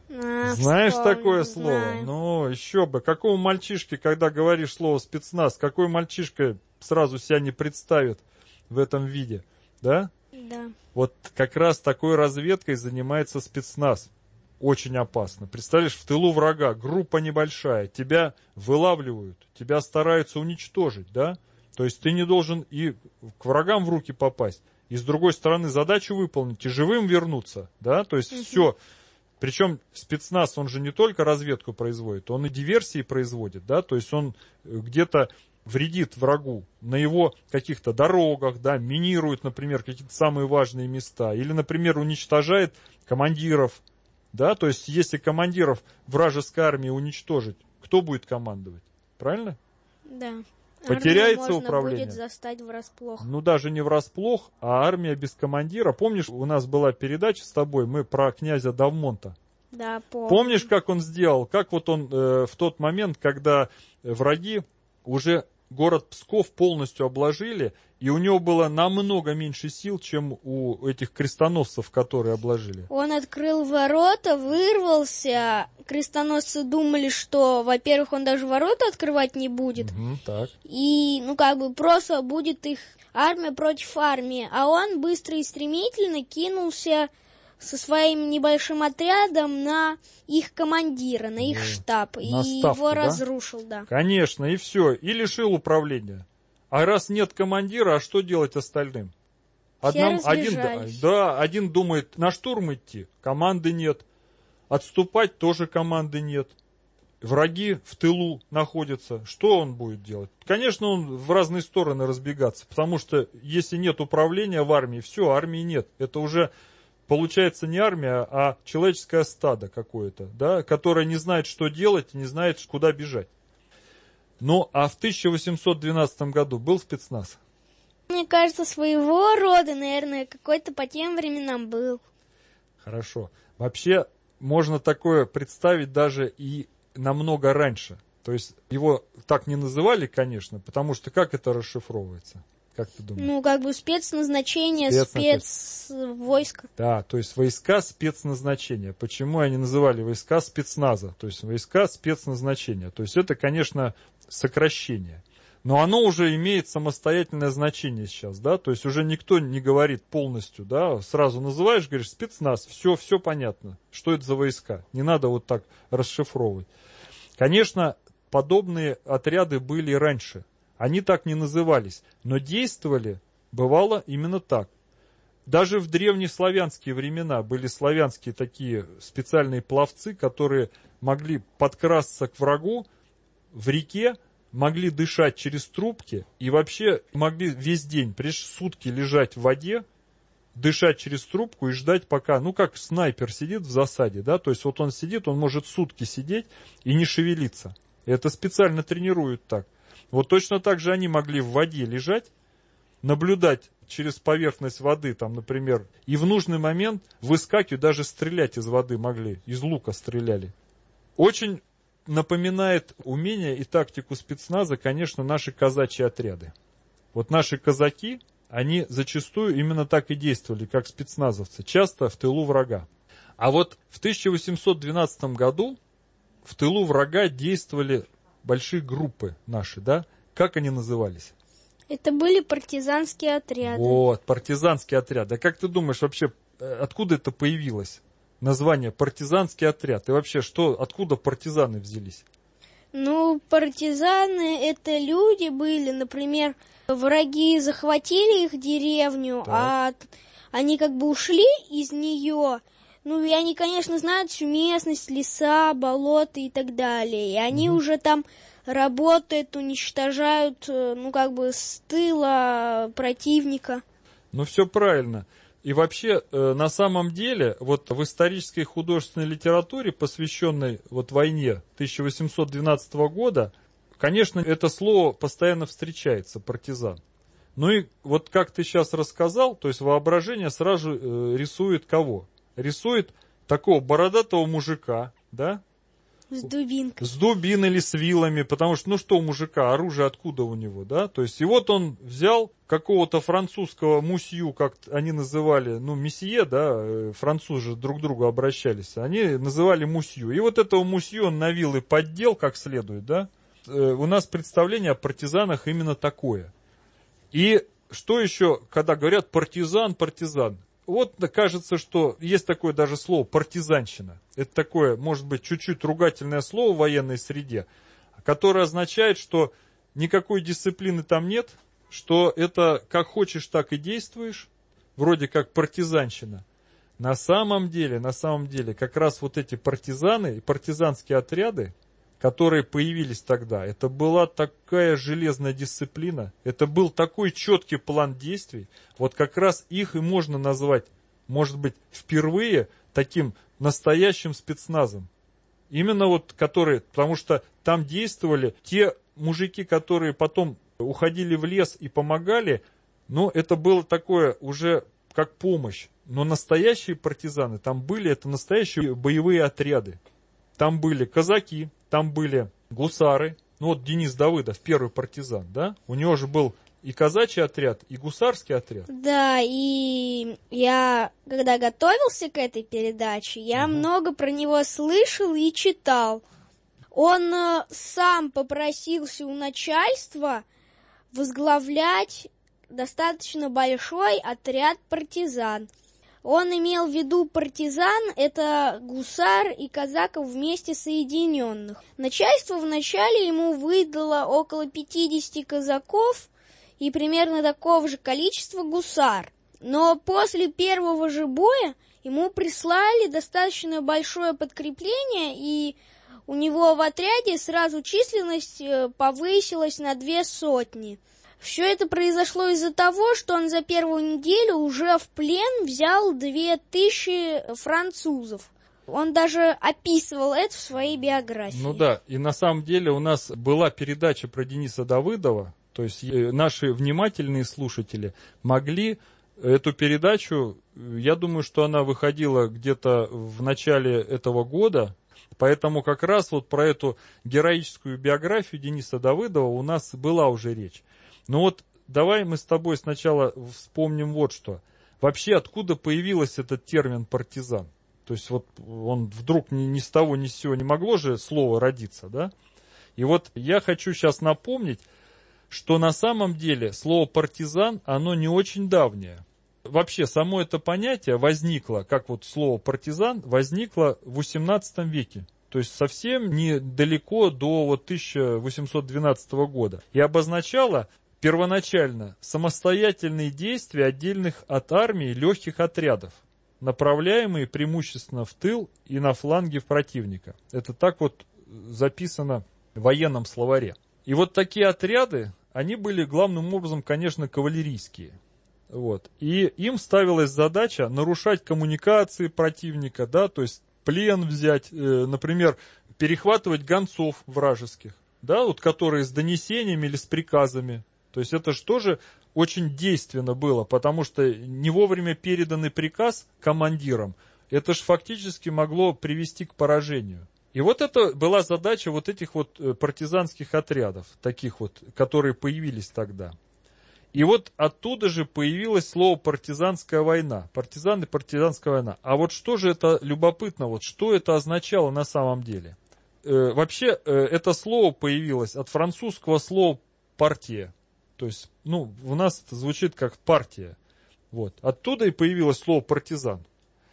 А, Знаешь вспомнил, такое слово? знаю. Ну, еще бы. Какому мальчишке, когда говоришь слово спецназ, какой мальчишка сразу себя не представит в этом виде? Да? Да. Вот как раз такой разведкой занимается спецназ. Очень опасно. Представляешь, в тылу врага, группа небольшая, тебя вылавливают, тебя стараются уничтожить, да? То есть ты не должен и к врагам в руки попасть, и с другой стороны задачу выполнить, и живым вернуться, да? То есть все. Причем спецназ, он же не только разведку производит, он и диверсии производит, да? То есть он где-то вредит врагу на его каких-то дорогах, да, минирует, например, какие-то самые важные места, или, например, уничтожает командиров, да, то есть если командиров вражеской армии уничтожить, кто будет командовать, правильно? Да. Потеряется Армию можно управление. Будет застать врасплох. Ну, даже не врасплох, а армия без командира. Помнишь, у нас была передача с тобой, мы про князя Давмонта. Да, помню. Помнишь, как он сделал, как вот он э, в тот момент, когда враги уже город Псков полностью обложили, и у него было намного меньше сил, чем у этих крестоносцев, которые обложили. Он открыл ворота, вырвался. Крестоносцы думали, что, во-первых, он даже ворота открывать не будет. Угу, так. И, ну, как бы, просто будет их армия против армии. А он быстро и стремительно кинулся со своим небольшим отрядом на их командира, на их штаб. На и ставку, его да? разрушил, да. Конечно, и все. И лишил управления. А раз нет командира, а что делать остальным? Одном, один, да, один думает, на штурм идти, команды нет. Отступать тоже команды нет. Враги в тылу находятся. Что он будет делать? Конечно, он в разные стороны разбегаться, потому что если нет управления в армии, все, армии нет. Это уже получается не армия, а человеческое стадо какое-то, да, которое не знает, что делать, не знает, куда бежать. Ну, а в тысяча восемьсот двенадцатом году был спецназ? Мне кажется, своего рода, наверное, какой-то по тем временам был. Хорошо. Вообще, можно такое представить даже и намного раньше. То есть, его так не называли, конечно, потому что как это расшифровывается? Как ты думаешь? Ну, как бы спецназначение, спецвойско. Да, то есть войска спецназначения. Почему они называли войска спецназа? То есть войска спецназначения. То есть это, конечно, сокращение. Но оно уже имеет самостоятельное значение сейчас, да, то есть уже никто не говорит полностью, да, сразу называешь, говоришь, спецназ, все, все понятно, что это за войска, не надо вот так расшифровывать. Конечно, подобные отряды были раньше, они так не назывались, но действовали, бывало, именно так. Даже в древнеславянские времена были славянские такие специальные пловцы, которые могли подкрасться к врагу в реке, могли дышать через трубки и вообще могли весь день, прежде сутки лежать в воде, дышать через трубку и ждать пока, ну как снайпер сидит в засаде, да, то есть вот он сидит, он может сутки сидеть и не шевелиться. Это специально тренируют так. Вот точно так же они могли в воде лежать, наблюдать через поверхность воды, там, например, и в нужный момент выскакивать, даже стрелять из воды могли, из лука стреляли. Очень напоминает умение и тактику спецназа, конечно, наши казачьи отряды. Вот наши казаки, они зачастую именно так и действовали, как спецназовцы, часто в тылу врага. А вот в тысяча восемьсот двенадцатом году в тылу врага действовали большие группы наши, да? Как они назывались? Это были партизанские отряды. Вот, партизанские отряды. А как ты думаешь, вообще, откуда это появилось? Название партизанский отряд. И вообще, что, откуда партизаны взялись? Ну, партизаны это люди были, например, враги захватили их деревню, так. а они как бы ушли из нее. Ну, и они, конечно, знают всю местность, леса, болота и так далее. И они угу. уже там работают, уничтожают, ну, как бы с тыла противника. Ну, все правильно. И вообще, э, на самом деле, вот в исторической художественной литературе, посвященной вот войне тысяча восемьсот двенадцатого года, конечно, это слово постоянно встречается, партизан. Ну и вот как ты сейчас рассказал, то есть воображение сразу э, рисует кого? Рисует такого бородатого мужика, да? С дубинкой. С дубиной или с вилами, потому что, ну что у мужика, оружие откуда у него, да? То есть, и вот он взял какого-то французского мусью, как они называли, ну, месье, да, французы друг к другу обращались, они называли мусью. И вот этого мусью он на вилы поддел как следует, да? У нас представление о партизанах именно такое. И что еще, когда говорят партизан, партизан? Вот кажется, что есть такое даже слово партизанщина. Это такое, может быть, чуть-чуть ругательное слово в военной среде, которое означает, что никакой дисциплины там нет, что это как хочешь, так и действуешь, вроде как партизанщина. На самом деле, на самом деле, как раз вот эти партизаны и партизанские отряды, которые появились тогда, это была такая железная дисциплина, это был такой четкий план действий, вот как раз их и можно назвать, может быть, впервые таким настоящим спецназом. Именно вот которые, потому что там действовали те мужики, которые потом уходили в лес и помогали, но это было такое уже как помощь. Но настоящие партизаны там были, это настоящие боевые отряды. Там были казаки, там были гусары, ну вот Денис Давыдов, первый партизан, да, у него же был и казачий отряд, и гусарский отряд. Да, и я, когда готовился к этой передаче, я угу. много про него слышал и читал. Он э, сам попросился у начальства возглавлять достаточно большой отряд партизан. Он имел в виду партизан, это гусар и казаков вместе соединенных. Начальство вначале ему выдало около пятидесяти казаков и примерно такого же количества гусар. Но после первого же боя ему прислали достаточно большое подкрепление, и у него в отряде сразу численность повысилась на две сотни. Все это произошло из-за того, что он за первую неделю уже в плен взял две тысячи французов. Он даже описывал это в своей биографии. Ну да, и на самом деле у нас была передача про Дениса Давыдова, то есть наши внимательные слушатели могли эту передачу, я думаю, что она выходила где-то в начале этого года, поэтому как раз вот про эту героическую биографию Дениса Давыдова у нас была уже речь. Ну вот давай мы с тобой сначала вспомним вот что. Вообще откуда появился этот термин партизан? То есть вот он вдруг ни, ни с того ни с сего не могло же слово родиться, да? И вот я хочу сейчас напомнить, что на самом деле слово партизан, оно не очень давнее. Вообще само это понятие возникло, как вот слово партизан, возникло в восемнадцатом веке. То есть совсем недалеко до вот тысяча восемьсот двенадцатого года. И обозначало первоначально самостоятельные действия отдельных от армии легких отрядов, направляемые преимущественно в тыл и на фланге противника. Это так вот записано в военном словаре. И вот такие отряды, они были главным образом, конечно, кавалерийские. Вот. И им ставилась задача нарушать коммуникации противника, да, то есть плен взять, э, например, перехватывать гонцов вражеских, да, вот, которые с донесениями или с приказами. То есть это же тоже очень действенно было, потому что не вовремя переданный приказ командирам, это же фактически могло привести к поражению. И вот это была задача вот этих вот партизанских отрядов, таких вот, которые появились тогда. И вот оттуда же появилось слово партизанская война, партизан и партизанская война. А вот что же это любопытно, вот что это означало на самом деле? Э, вообще э, это слово появилось от французского слова партия. То есть, ну, у нас это звучит как партия. Вот. Оттуда и появилось слово партизан.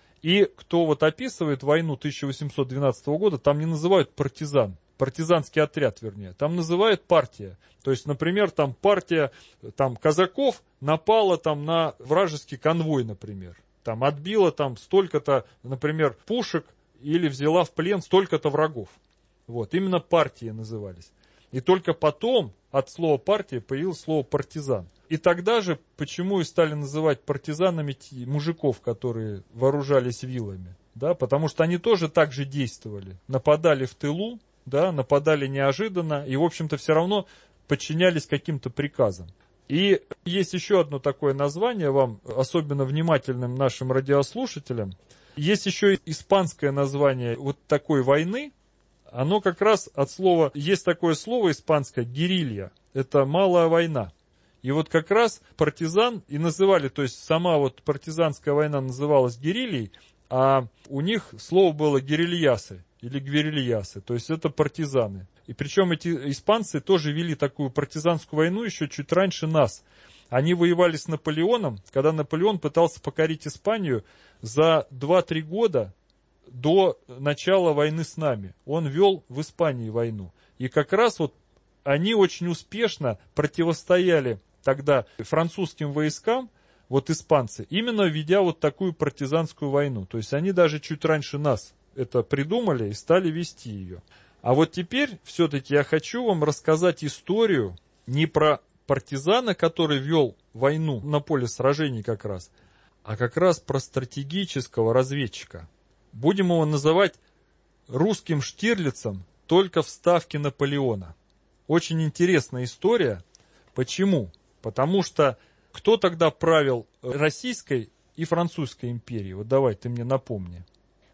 И кто вот описывает войну тысяча восемьсот двенадцатого года, там не называют партизан, партизанский отряд, вернее, там называют партия. То есть, например, там партия там, казаков напала там, на вражеский конвой, например. Там отбила там столько-то, например, пушек или взяла в плен столько-то врагов. Вот. Именно партии назывались. И только потом от слова партия появилось слово партизан. И тогда же почему и стали называть партизанами мужиков, которые вооружались вилами? Да, потому что они тоже так же действовали. Нападали в тылу, да, нападали неожиданно и, в общем-то, все равно подчинялись каким-то приказам. И есть еще одно такое название вам, особенно внимательным нашим радиослушателям. Есть еще испанское название вот такой войны. Оно как раз от слова, есть такое слово испанское, герилья. Это малая война. И вот как раз партизан и называли, то есть сама вот партизанская война называлась герильей, а у них слово было герильясы или гверильясы, то есть это партизаны. И причем эти испанцы тоже вели такую партизанскую войну еще чуть раньше нас. Они воевали с Наполеоном, когда Наполеон пытался покорить Испанию за два-три года до начала войны с нами. Он вел в Испании войну. И как раз вот они очень успешно противостояли тогда французским войскам, вот испанцы, именно ведя вот такую партизанскую войну. То есть они даже чуть раньше нас это придумали и стали вести ее. А вот теперь все-таки я хочу вам рассказать историю не про партизана, который вел войну на поле сражений как раз, а как раз про стратегического разведчика. Будем его называть русским Штирлицем только в ставке Наполеона. Очень интересная история. Почему? Потому что кто тогда правил Российской и Французской империей? Вот давай, ты мне напомни.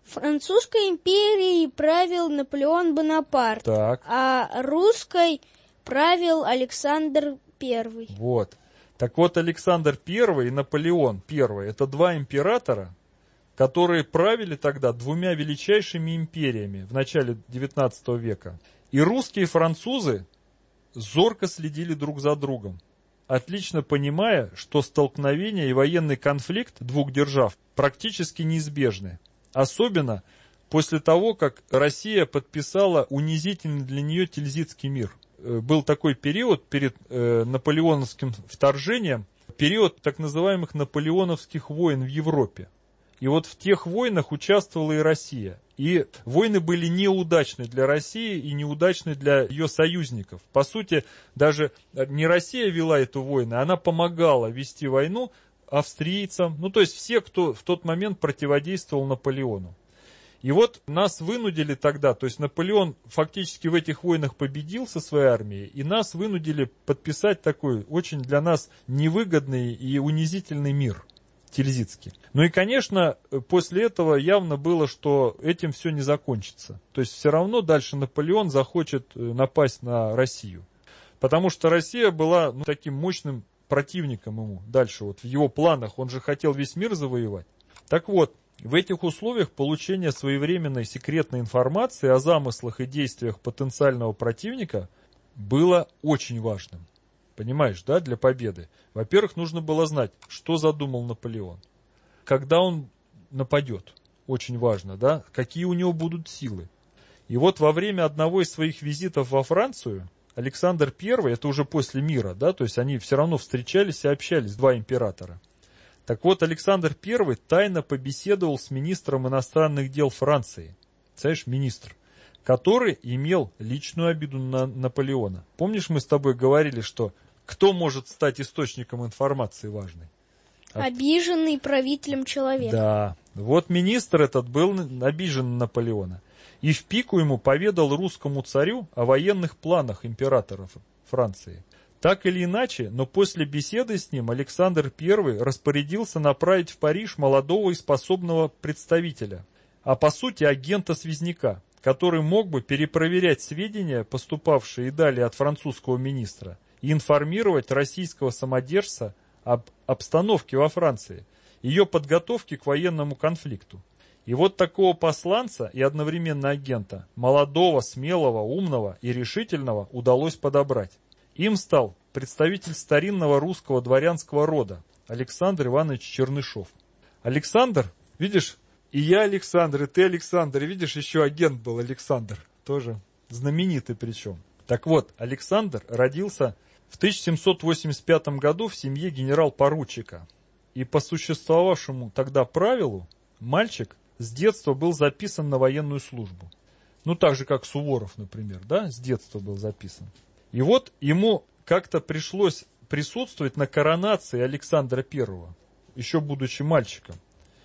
Французской империей правил Наполеон Бонапарт, Так. а русской правил Александр Первый. Вот. Так вот, Александр Первый и Наполеон Первый – это два императора, которые правили тогда двумя величайшими империями в начале девятнадцатого века. И русские и французы зорко следили друг за другом, отлично понимая, что столкновение и военный конфликт двух держав практически неизбежны. Особенно после того, как Россия подписала унизительный для нее Тильзитский мир. Был такой период перед э, наполеоновским вторжением, период так называемых наполеоновских войн в Европе. И вот в тех войнах участвовала и Россия. И войны были неудачны для России и неудачны для ее союзников. По сути, даже не Россия вела эту войну, она помогала вести войну австрийцам, ну то есть все, кто в тот момент противодействовал Наполеону. И вот нас вынудили тогда, то есть Наполеон фактически в этих войнах победил со своей армией, и нас вынудили подписать такой очень для нас невыгодный и унизительный мир Тильзитский. Ну и, конечно, после этого явно было, что этим все не закончится. То есть все равно дальше Наполеон захочет напасть на Россию. Потому что Россия была ну, таким мощным противником ему дальше, вот в его планах. Он же хотел весь мир завоевать. Так вот, в этих условиях получение своевременной секретной информации о замыслах и действиях потенциального противника было очень важным. Понимаешь, да, для победы. Во-первых, нужно было знать, что задумал Наполеон. Когда он нападет, очень важно, да, какие у него будут силы. И вот во время одного из своих визитов во Францию Александр Первый, это уже после мира, да, то есть они все равно встречались и общались, два императора. Так вот, Александр Первый тайно побеседовал с министром иностранных дел Франции, знаешь, министр, который имел личную обиду на Наполеона. Помнишь, мы с тобой говорили, что кто может стать источником информации важной? Обиженный правителем человек. Да, вот министр этот был обижен на Наполеона. И в пику ему поведал русскому царю о военных планах императоров Франции. Так или иначе, но после беседы с ним Александр Первый распорядился направить в Париж молодого и способного представителя, а по сути агента-связняка, который мог бы перепроверять сведения, поступавшие и далее от французского министра, и информировать российского самодержца об обстановке во Франции, ее подготовке к военному конфликту. И вот такого посланца и одновременно агента, молодого, смелого, умного и решительного, удалось подобрать. Им стал представитель старинного русского дворянского рода Александр Иванович Чернышов. Александр, видишь, и я Александр, и ты Александр, и видишь, еще агент был Александр, тоже знаменитый причем. Так вот, Александр родился в тысяча семьсот восемьдесят пятом году в семье генерал-поручика. И по существовавшему тогда правилу, мальчик с детства был записан на военную службу. Ну, так же, как Суворов, например, да, с детства был записан. И вот ему как-то пришлось присутствовать на коронации Александра Первого, еще будучи мальчиком,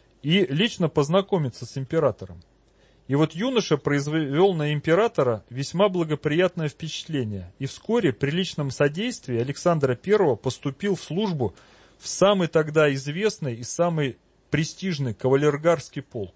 и лично познакомиться с императором. И вот юноша произвел на императора весьма благоприятное впечатление, и вскоре при личном содействии Александра Первого поступил в службу в самый тогда известный и самый престижный кавалергарский полк.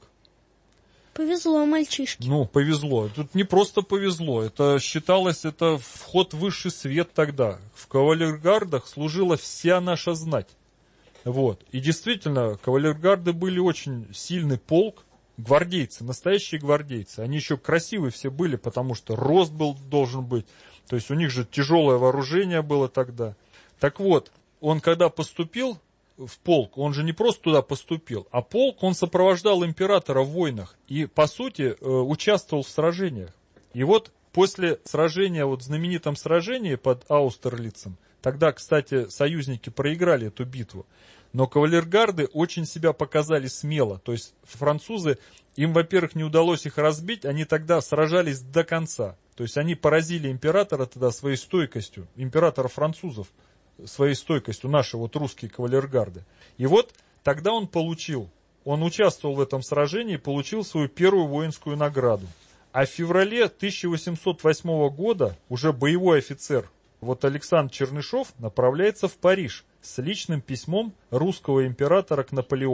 Повезло мальчишке. Ну, повезло. Тут не просто повезло. Это считалось, это вход в высший свет тогда. В кавалергардах служила вся наша знать. Вот. И действительно, кавалергарды были очень сильный полк. Гвардейцы, настоящие гвардейцы. Они еще красивые все были, потому что рост был, должен быть. То есть у них же тяжелое вооружение было тогда. Так вот, он когда поступил в полк, он же не просто туда поступил, а полк, он сопровождал императора в войнах и, по сути, участвовал в сражениях. И вот после сражения, вот знаменитом сражении под Аустерлицем, тогда, кстати, союзники проиграли эту битву, но кавалергарды очень себя показали смело, то есть французы, им, во-первых, не удалось их разбить, они тогда сражались до конца, то есть они поразили императора тогда своей стойкостью, императора французов, своей стойкостью, наши вот русские кавалергарды. И вот тогда он получил, он участвовал в этом сражении и получил свою первую воинскую награду. А в феврале тысяча восемьсот восьмого года уже боевой офицер, вот Александр Чернышов, направляется в Париж с личным письмом русского императора к Наполеону.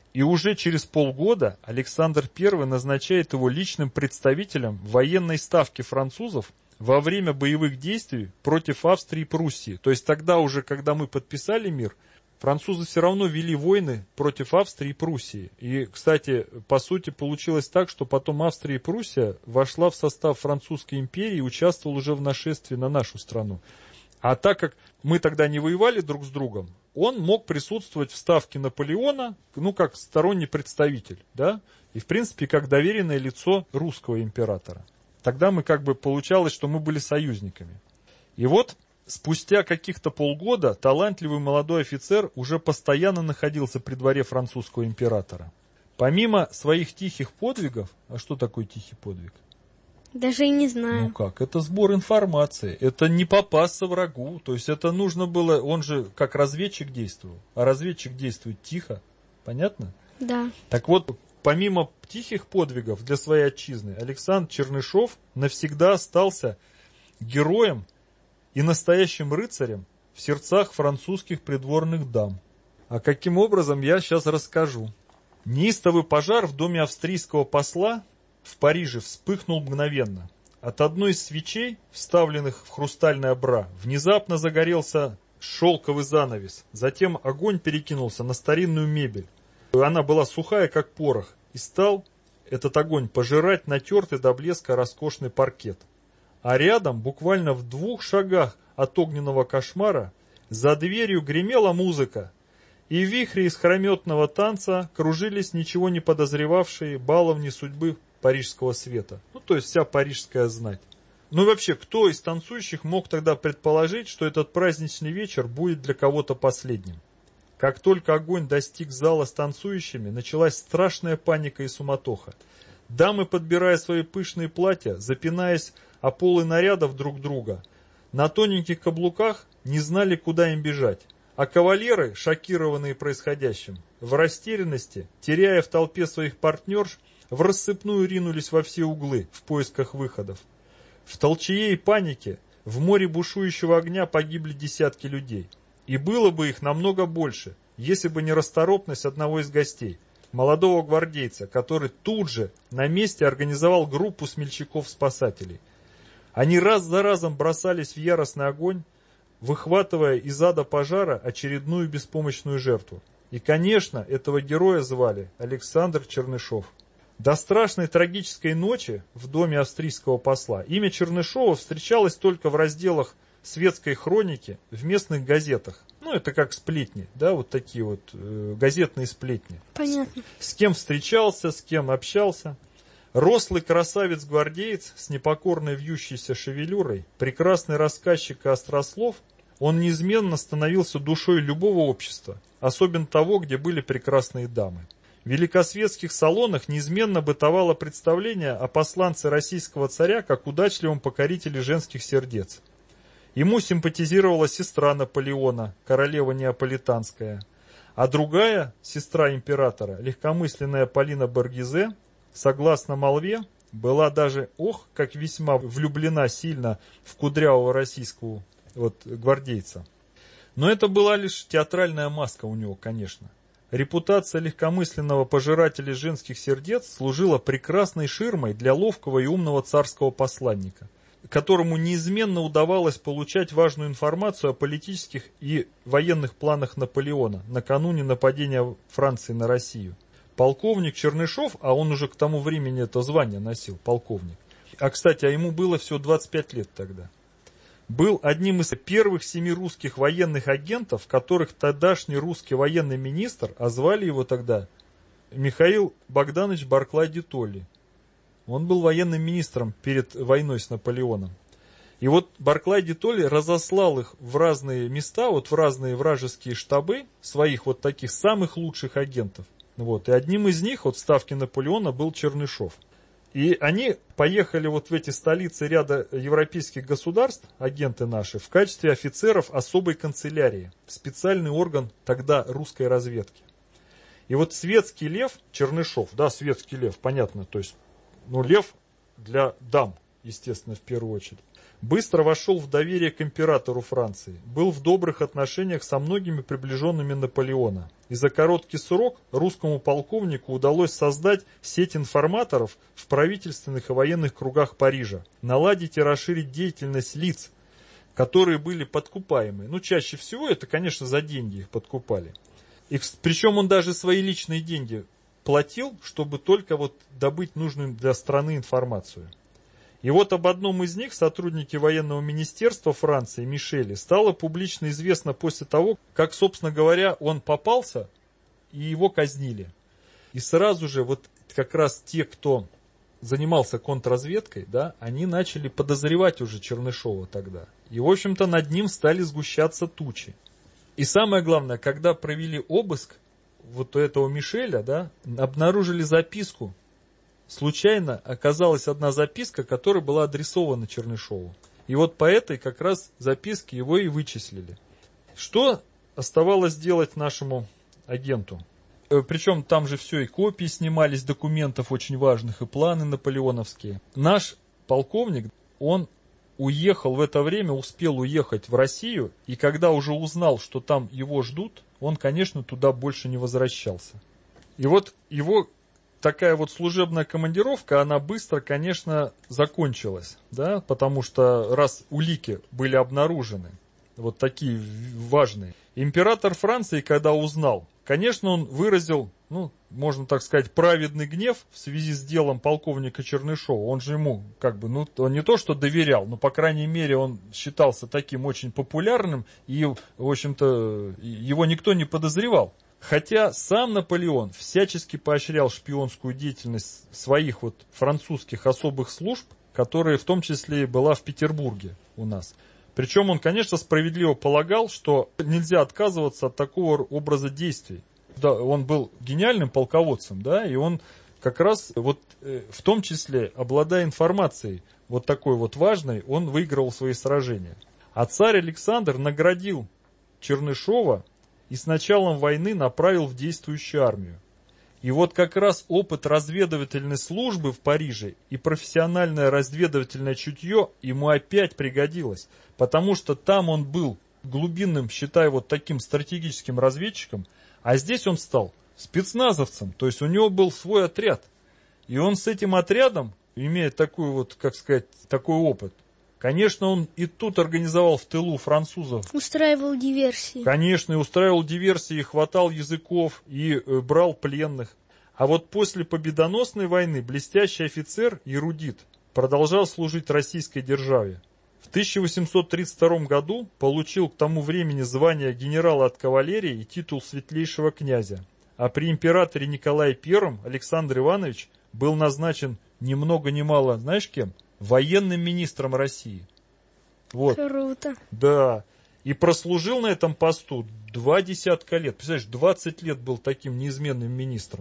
И уже через полгода Александр Первый назначает его личным представителем военной ставки французов во время боевых действий против Австрии и Пруссии. То есть тогда уже, когда мы подписали мир, французы все равно вели войны против Австрии и Пруссии. И, кстати, по сути получилось так, что потом Австрия и Пруссия вошла в состав Французской империи и участвовала уже в нашествии на нашу страну. А так как мы тогда не воевали друг с другом, он мог присутствовать в ставке Наполеона, ну, как сторонний представитель, да, и, в принципе, как доверенное лицо русского императора. Тогда мы как бы получалось, что мы были союзниками. И вот спустя каких-то полгода талантливый молодой офицер уже постоянно находился при дворе французского императора. Помимо своих тихих подвигов, а что такое тихий подвиг? Даже и не знаю. Ну как, это сбор информации, это не попасться врагу, то есть это нужно было, он же как разведчик действовал, а разведчик действует тихо, понятно? Да. Так вот, помимо тихих подвигов для своей отчизны, Александр Чернышов навсегда остался героем и настоящим рыцарем в сердцах французских придворных дам. А каким образом, я сейчас расскажу. Неистовый пожар в доме австрийского посла в Париже вспыхнул мгновенно. От одной из свечей, вставленных в хрустальный обра, внезапно загорелся шелковый занавес. Затем огонь перекинулся на старинную мебель. Она была сухая, как порох, и стал этот огонь пожирать натертый до блеска роскошный паркет. А рядом, буквально в двух шагах от огненного кошмара, за дверью гремела музыка, и в вихре искрометного танца кружились ничего не подозревавшие баловни судьбы парижского света. Ну, то есть вся парижская знать. Ну и вообще, кто из танцующих мог тогда предположить, что этот праздничный вечер будет для кого-то последним? Как только огонь достиг зала с танцующими, началась страшная паника и суматоха. Дамы, подбирая свои пышные платья, запинаясь о полы нарядов друг друга, на тоненьких каблуках не знали, куда им бежать. А кавалеры, шокированные происходящим, в растерянности, теряя в толпе своих партнерш, в рассыпную ринулись во все углы в поисках выходов. В толчее и панике, в море бушующего огня погибли десятки людей. И было бы их намного больше, если бы не расторопность одного из гостей, молодого гвардейца, который тут же на месте организовал группу смельчаков-спасателей. Они раз за разом бросались в яростный огонь, выхватывая из ада пожара очередную беспомощную жертву. И, конечно, этого героя звали Александр Чернышов. До страшной трагической ночи в доме австрийского посла имя Чернышова встречалось только в разделах светской хроники в местных газетах. Ну, это как сплетни, да, вот такие вот э, газетные сплетни. Понятно. С, с кем встречался, с кем общался. Рослый красавец-гвардеец с непокорной вьющейся шевелюрой, прекрасный рассказчик и острослов, он неизменно становился душой любого общества, особенно того, где были прекрасные дамы. В великосветских салонах неизменно бытовало представление о посланце российского царя как удачливом покорителе женских сердец. Ему симпатизировала сестра Наполеона, королева Неаполитанская, а другая, сестра императора, легкомысленная Полина Боргезе, согласно молве, была даже, ох, как весьма влюблена сильно в кудрявого российского вот, гвардейца. Но это была лишь театральная маска у него, конечно. Репутация легкомысленного пожирателя женских сердец служила прекрасной ширмой для ловкого и умного царского посланника, которому неизменно удавалось получать важную информацию о политических и военных планах Наполеона накануне нападения Франции на Россию. Полковник Чернышов, а он уже к тому времени это звание носил, полковник, а, кстати, а ему было всего двадцать пять лет тогда, был одним из первых семи русских военных агентов, которых тогдашний русский военный министр, а звали его тогда Михаил Богданович Барклай-де-Толли. Он был военным министром перед войной с Наполеоном. И вот Барклай-де-Толли разослал их в разные места, вот в разные вражеские штабы, своих вот таких самых лучших агентов. Вот. И одним из них, вот в ставке Наполеона, был Чернышов. И они поехали вот в эти столицы ряда европейских государств, агенты наши, в качестве офицеров особой канцелярии, специальный орган тогда русской разведки. И вот светский лев Чернышов, да, светский лев, понятно, то есть, ну, лев для дам, естественно, в первую очередь, быстро вошел в доверие к императору Франции, был в добрых отношениях со многими приближенными Наполеона. И за короткий срок русскому полковнику удалось создать сеть информаторов в правительственных и военных кругах Парижа, наладить и расширить деятельность лиц, которые были подкупаемы. Ну, чаще всего это, конечно, за деньги их подкупали. И, причем он даже свои личные деньги платил, чтобы только вот добыть нужную для страны информацию. И вот об одном из них, сотруднике военного министерства Франции Мишеле, стало публично известно после того, как, собственно говоря, он попался и его казнили. И сразу же вот как раз те, кто занимался контрразведкой, да, они начали подозревать уже Чернышова тогда. И, в общем-то, над ним стали сгущаться тучи. И самое главное, когда провели обыск вот у этого Мишеля, да, обнаружили записку. Случайно оказалась одна записка, которая была адресована Чернышову. И вот по этой как раз записке его и вычислили. Что оставалось делать нашему агенту? Причем там же все, и копии снимались документов очень важных, и планы наполеоновские. Наш полковник, он уехал в это время, успел уехать в Россию, и когда уже узнал, что там его ждут, он, конечно, туда больше не возвращался. И вот его такая вот служебная командировка, она быстро, конечно, закончилась, да, потому что раз улики были обнаружены, вот такие важные. Император Франции, когда узнал, конечно, он выразил, ну, можно так сказать, праведный гнев в связи с делом полковника Чернышова. Он же ему, как бы, ну, он не то что доверял, но, по крайней мере, он считался таким очень популярным, и, в общем-то, его никто не подозревал. Хотя сам Наполеон всячески поощрял шпионскую деятельность своих вот французских особых служб, которая в том числе и была в Петербурге у нас. Причем он, конечно, справедливо полагал, что нельзя отказываться от такого образа действий. Да, он был гениальным полководцем, да, и он как раз вот э, в том числе, обладая информацией вот такой вот важной, он выигрывал свои сражения. А царь Александр наградил Чернышова и с началом войны направил в действующую армию. И вот как раз опыт разведывательной службы в Париже и профессиональное разведывательное чутье ему опять пригодилось, потому что там он был глубинным, считай, вот таким стратегическим разведчиком, а здесь он стал спецназовцем, то есть у него был свой отряд. И он с этим отрядом, имея такой вот, как сказать, такой опыт, конечно, он и тут организовал в тылу французов. Устраивал диверсии. Конечно, и устраивал диверсии, хватал языков и э, брал пленных. А вот после победоносной войны блестящий офицер, эрудит, продолжал служить российской державе. В тысяча восемьсот тридцать втором году получил к тому времени звание генерала от кавалерии и титул светлейшего князя. А при императоре Николае Первом Александр Иванович был назначен ни много ни мало, знаешь кем? Военным министром России. Вот. Круто. Да. И прослужил на этом посту два десятка лет. Представляешь, двадцать лет был таким неизменным министром.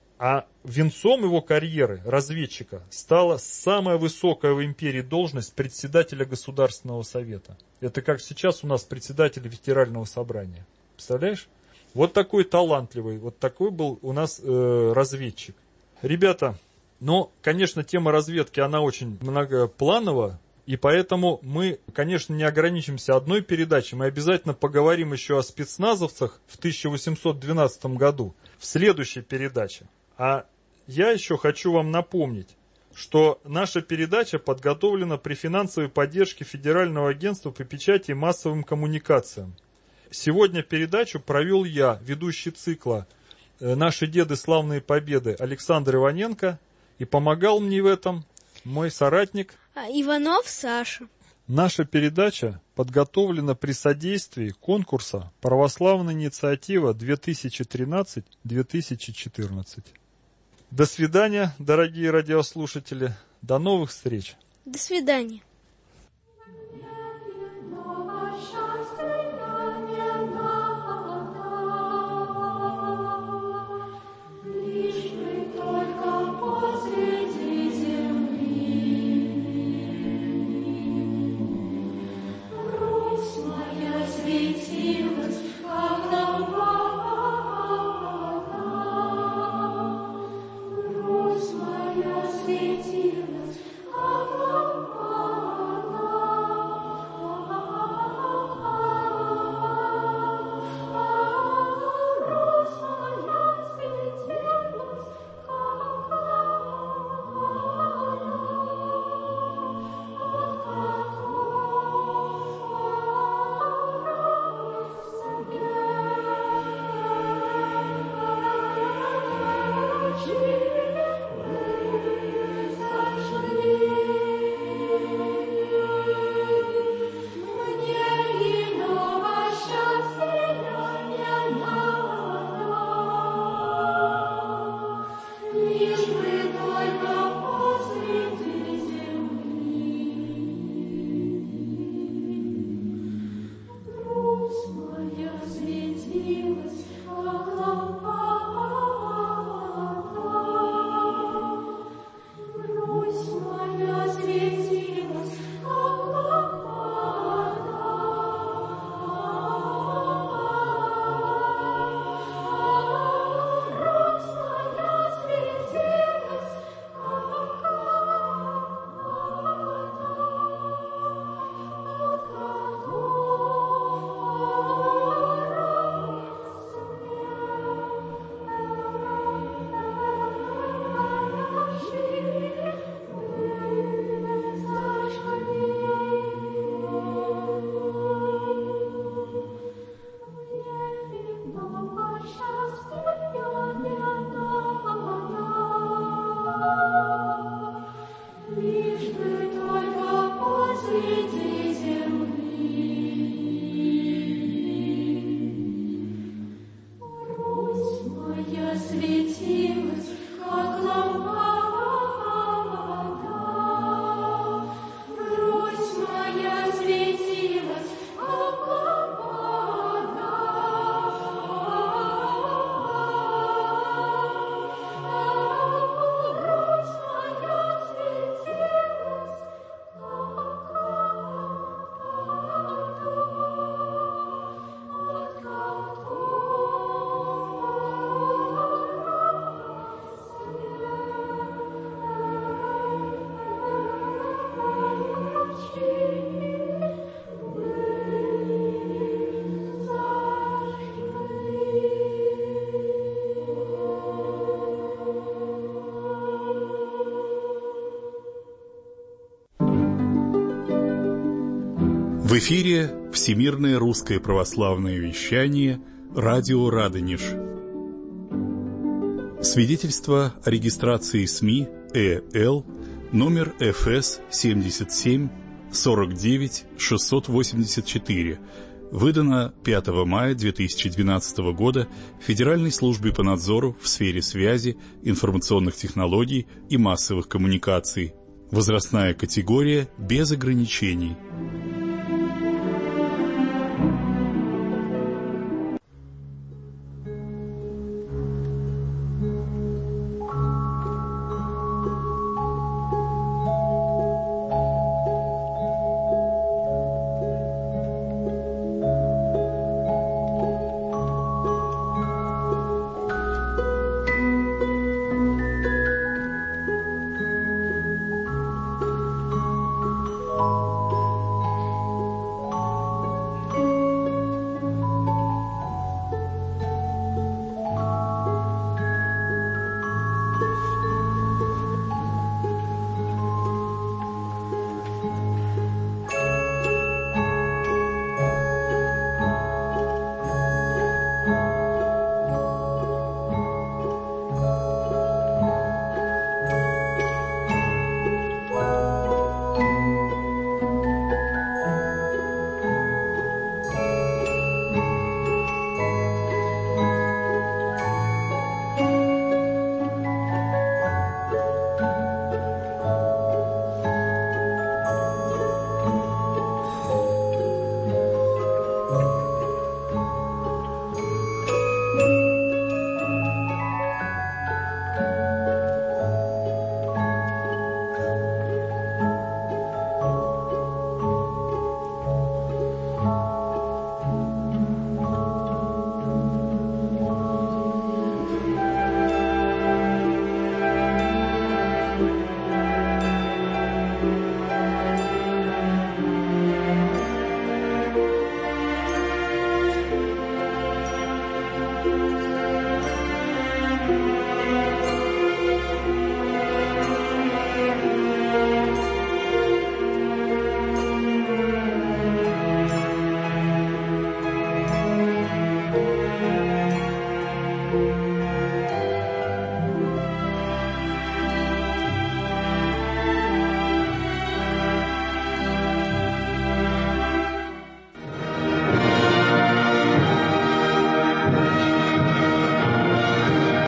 А венцом его карьеры, разведчика, стала самая высокая в империи должность председателя Государственного совета. Это как сейчас у нас председатель Федерального собрания. Представляешь? Вот такой талантливый, вот такой был у нас э, разведчик. Ребята, но, конечно, тема разведки, она очень многопланова, и поэтому мы, конечно, не ограничимся одной передачей, мы обязательно поговорим еще о спецназовцах в тысяча восемьсот двенадцатом году, в следующей передаче. А я еще хочу вам напомнить, что наша передача подготовлена при финансовой поддержке Федерального агентства по печати и массовым коммуникациям. Сегодня передачу провел я, ведущий цикла «Наши деды славные победы» Александр Иваненко, и помогал мне в этом мой соратник А, Иванов Саша. Наша передача подготовлена при содействии конкурса «Православная инициатива две тысячи тринадцать — две тысячи четырнадцать». До свидания, дорогие радиослушатели. До новых встреч. До свидания. Светилась, а В эфире Всемирное русское православное вещание «Радио Радонеж». Свидетельство о регистрации СМИ ЭЛ номер эф эс семьдесят семь сорок девять шестьсот восемьдесят четыре, выдано пятого мая две тысячи двенадцатого года Федеральной службе по надзору в сфере связи, информационных технологий и массовых коммуникаций. Возрастная категория без ограничений.